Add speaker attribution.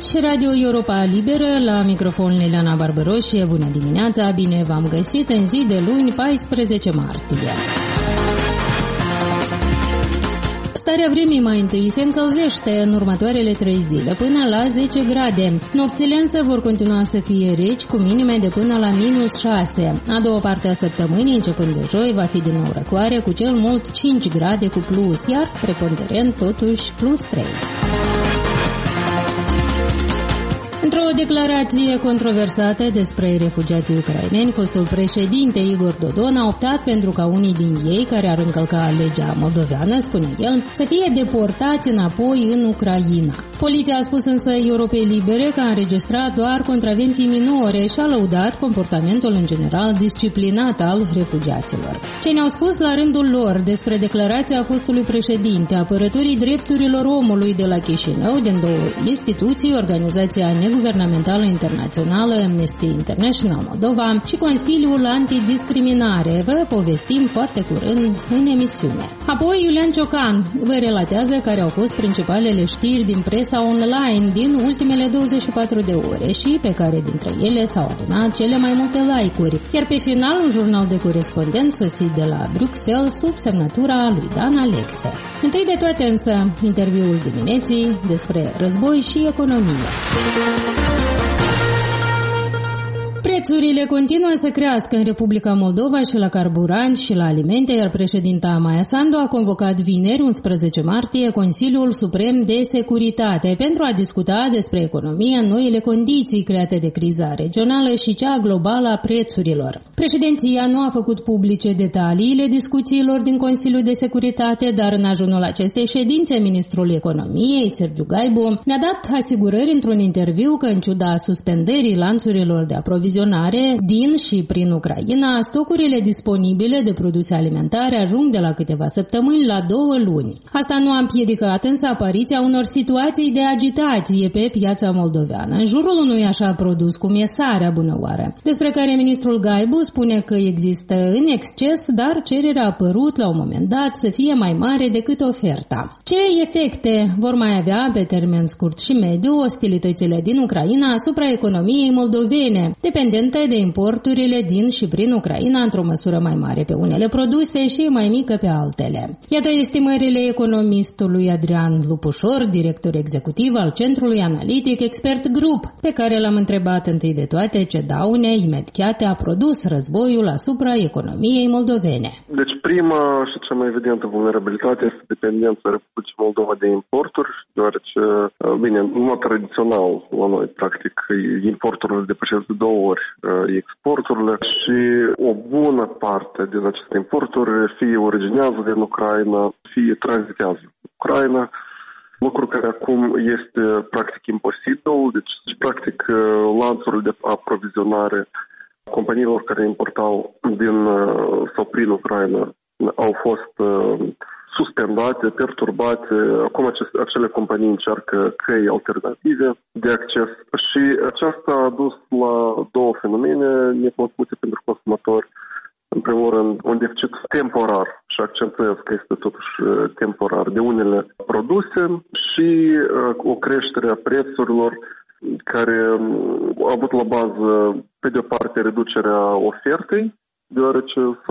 Speaker 1: Aici Radio Europa Liberă, la microfon Liliana Barbăroșie. Bună dimineața, bine v-am găsit în zi de luni, 14 martie. Starea vremii mai întâi se încălzește în următoarele 3 zile, până la 10 grade. Nopțile însă vor continua să fie reci, cu minime de până la -6. A doua parte a săptămânii, începând de joi, va fi din nou răcoare, cu cel mult 5 grade cu plus, iar preponderent totuși +3. Într-o declarație controversată despre refugiații ucraineni, fostul președinte Igor Dodon a optat pentru ca unii din ei, care ar încălca legea moldoveană, spune el, să fie deportați înapoi în Ucraina. Poliția a spus însă Europei Libere că a înregistrat doar contravenții minore și a lăudat comportamentul în general disciplinat al refugiaților. Ce ne-au spus la rândul lor despre declarația fostului președinte, apărătorii drepturilor omului de la Chișinău, din două instituții, Organizația Neguvernamentală Internațională Amnesty International Moldova și Consiliul Antidiscriminare. Vă povestim foarte curând în emisiune. Apoi Iulian Ciocan vă relatează care au fost principalele știri din presa online din ultimele 24 de ore și pe care dintre ele s-au adunat cele mai multe like-uri. Iar pe final un jurnal de corespondent sosit de la Bruxelles sub semnătura lui Dan Alexe. Întâi de toate însă interviul dimineții despre război și economie. Prețurile continuă să crească în Republica Moldova și la carburanți și la alimente, iar președinta Maia Sandu a convocat vineri, 11 martie, Consiliul Suprem de Securitate pentru a discuta despre economie în noile condiții create de criza regională și cea globală a prețurilor. Președinția nu a făcut publice detaliile discuțiilor din Consiliul de Securitate, dar în ajunul acestei ședințe, ministrul economiei, Sergiu Gaibu, ne-a dat asigurări într-un interviu că, în ciuda suspendării lanțurilor de aprovizionare din și prin Ucraina, stocurile disponibile de produse alimentare ajung de la câteva săptămâni la 2 luni. Asta nu a împiedicat însă apariția unor situații de agitație pe piața moldoveană, în jurul unui așa produs cum e sarea bunăoară, despre care ministrul Gaibu spune că există în exces, dar cererea a apărut la un moment dat să fie mai mare decât oferta. Ce efecte vor mai avea pe termen scurt și mediu ostilitățile din Ucraina asupra economiei moldovene, dependente de importurile din și prin Ucraina, într-o măsură mai mare pe unele produse și mai mică pe altele? Iată estimările economistului Adrian Lupușor, director executiv al Centrului Analitic Expert Group, pe care l-am întrebat întâi de toate ce daune imediate a produs războiul asupra economiei moldovene.
Speaker 2: Deci prima și cea mai evidentă vulnerabilitate este dependența Republicii Moldova de importuri, deoarece, bine, în mod tradițional la noi, practic, importurile depășesc de 2 ori exporturile și o bună parte din aceste importuri fie originează din Ucraina, fie tranzitează în Ucraina, lucru care acum este practic imposibil. Deci, practic, lanțurile de aprovizionare companiilor care importau din sau prin Ucraina au fost suspendate, perturbate. Acum acele companii încearcă căi alternative de acces și aceasta a dus la 2 fenomene necunoscute pentru consumatori. În primul rând, un deficit temporar, și accentuez că este totuși temporar, de unele produse și o creștere a prețurilor care a avut la bază, pe de o parte, reducerea ofertei, deoarece